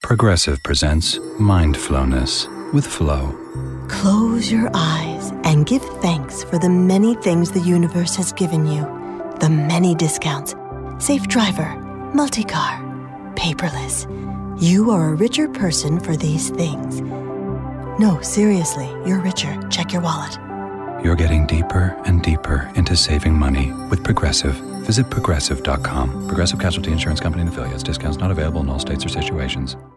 Progressive presents Mindfulness with Flo. Close your eyes and give thanks for the many things the universe has given you. The many discounts. Safe driver, multi-car, paperless. You are a richer person for these things. No, seriously, you're richer. Check your wallet. You're getting deeper and deeper into saving money with Progressive. Visit Progressive.com. Progressive Casualty Insurance Company and affiliates. Discounts not available in all states or situations.